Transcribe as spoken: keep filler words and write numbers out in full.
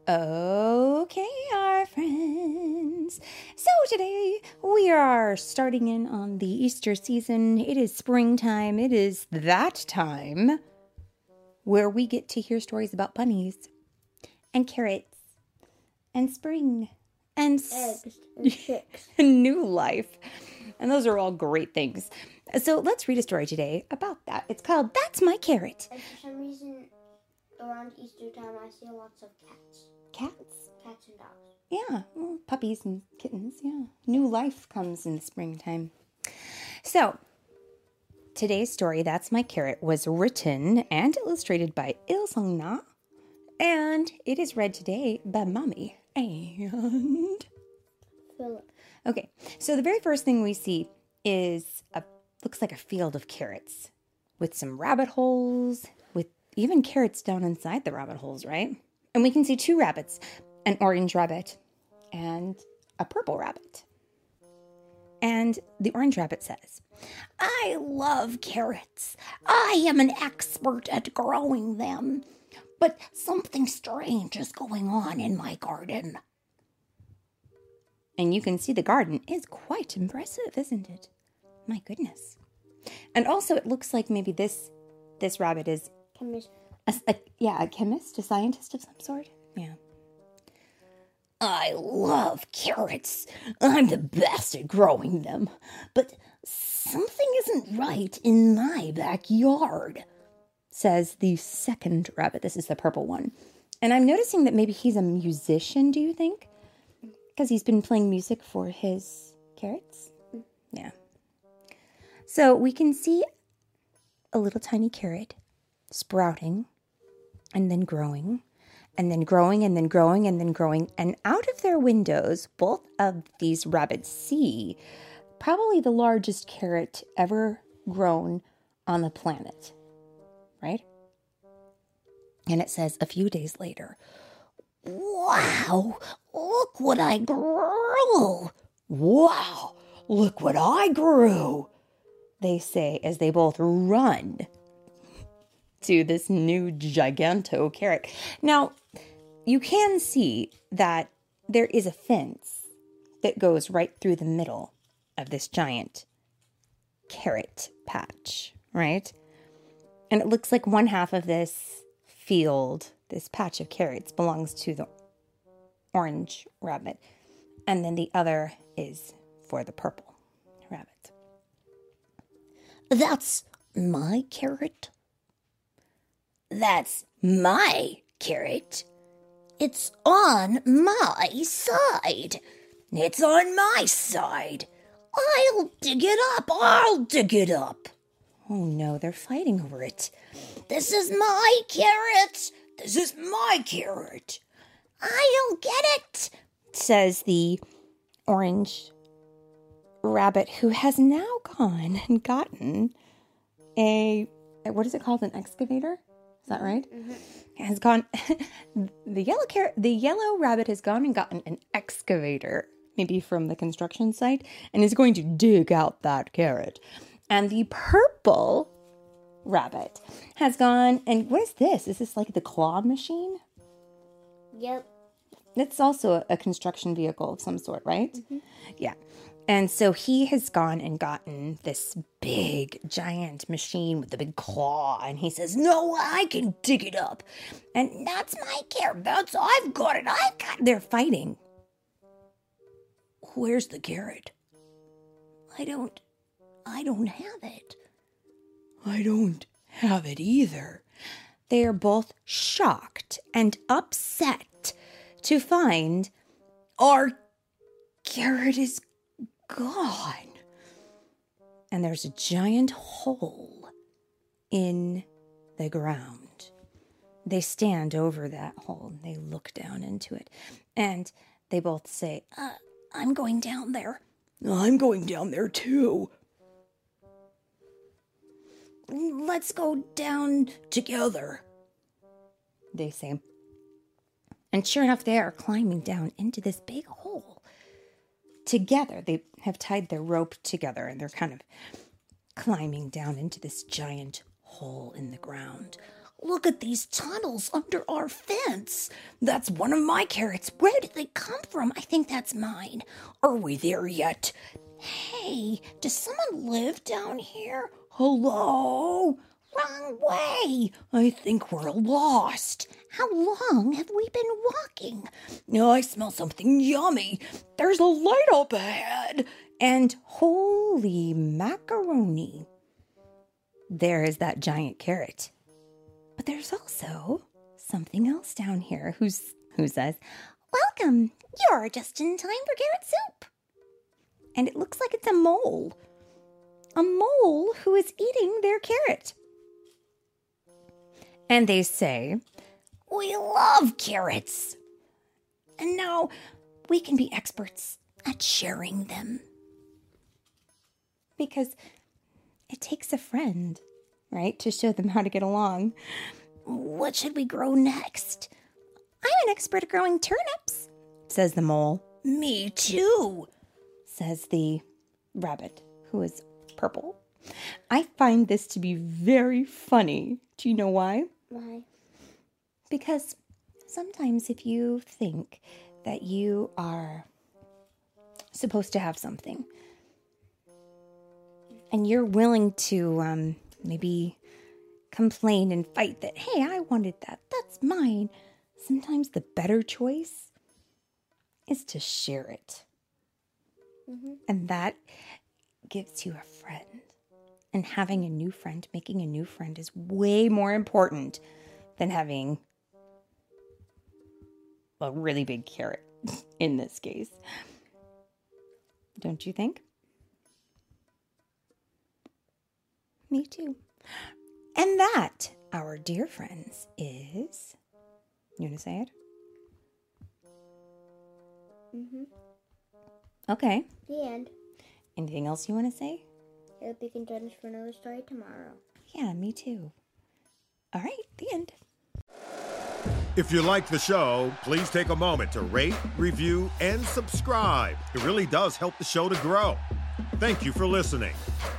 Okay, our friends. So today we are starting in on the Easter season. It is springtime. It is that time where we get to hear stories about bunnies and carrots and spring and eggs and chicks and new life. And those are all great things. So let's read a story today about that. It's called That's My Carrot. And for some reason, around Easter time, I see lots of cats. Cats? Cats and dogs. Yeah, well, puppies and kittens, yeah. New life comes in the springtime. So, today's story, That's My Carrot, was written and illustrated by Il-sung Na, and it is read today by Mommy and Philip. Okay, so the very first thing we see is a looks like a field of carrots with some rabbit holes, with even carrots down inside the rabbit holes, right? And we can see two rabbits, an orange rabbit and a purple rabbit. And the orange rabbit says, "I love carrots. I am an expert at growing them, but something strange is going on in my garden." And you can see the garden is quite impressive, isn't it? My goodness. And also it looks like maybe this this rabbit is Chemist. a, a, yeah, a chemist, a scientist of some sort. Yeah. "I love carrots. I'm the best at growing them. But something isn't right in my backyard," says the second rabbit. This is the purple one. And I'm noticing that maybe he's a musician, do you think? Because he's been playing music for his carrots? Yeah. So we can see a little tiny carrot sprouting and then growing and then growing and then growing and then growing. And out of their windows, both of these rabbits see probably the largest carrot ever grown on the planet, right? And it says a few days later, "Wow, look what I grew. Wow, look what I grew," they say as they both run to this new giganto carrot. Now, you can see that there is a fence that goes right through the middle of this giant carrot patch, right? And it looks like one half of this field, this patch of carrots, belongs to the orange rabbit, and then the other is for the purple rabbit. "That's my carrot. That's my carrot. It's on my side. It's on my side. I'll dig it up. I'll dig it up." Oh no, they're fighting over it. "This is my carrot. This is my carrot. I'll get it," says the orange rabbit, who has now gone and gotten a, what is it called, an excavator? Is that right? Mm-hmm. Has gone, the yellow carrot, the yellow rabbit has gone and gotten an excavator, maybe from the construction site, and is going to dig out that carrot. And the purple rabbit has gone, and what is this? Is this like the claw machine? Yep. It's also a, a construction vehicle of some sort, right? Mm-hmm. Yeah. And so he has gone and gotten this big, giant machine with the big claw. And he says, "No, I can dig it up. And that's my carrot. That's, I've got it. I've got it." They're fighting. "Where's the carrot?" I don't, I don't have it. "I don't have it either." They are both shocked and upset to find our carrot is gone. And there's a giant hole in the ground. They stand over that hole and they look down into it. And they both say, uh, "I'm going down there." "I'm going down there too." "Let's go down together," they say. And sure enough, they are climbing down into this big hole together. They have tied their rope together and they're kind of climbing down into this giant hole in the ground. Look at these tunnels under our fence. That's one of my carrots. Where did they come from? I think that's mine. Are we there yet? Hey, does someone live down here? Hello? Wrong way. I think we're lost. How long have we been walking? Oh, I smell something yummy. There's a light up ahead. And holy macaroni. There is that giant carrot. But there's also something else down here who's, who says, welcome. You're just in time for carrot soup. And it looks like it's a mole. A mole who is eating their carrot. And they say, we love carrots. And now we can be experts at sharing them. Because it takes a friend, right, to show them how to get along. What should we grow next? I'm an expert at growing turnips, says the mole. Me too, says the rabbit, who is purple. I find this to be very funny. Do you know why? Why? Because sometimes if you think that you are supposed to have something and you're willing to um, maybe complain and fight that, hey, I wanted that, that's mine. Sometimes the better choice is to share it. Mm-hmm. And that gives you a friend. And having a new friend, making a new friend is way more important than having a really big carrot in this case. Don't you think? Me too. And that, our dear friends, is... You want to say it? Mm-hmm. Okay. The end. Anything else you want to say? I hope you can join us for another story tomorrow. Yeah, me too. All right, the end. If you like the show, please take a moment to rate, review, and subscribe. It really does help the show to grow. Thank you for listening.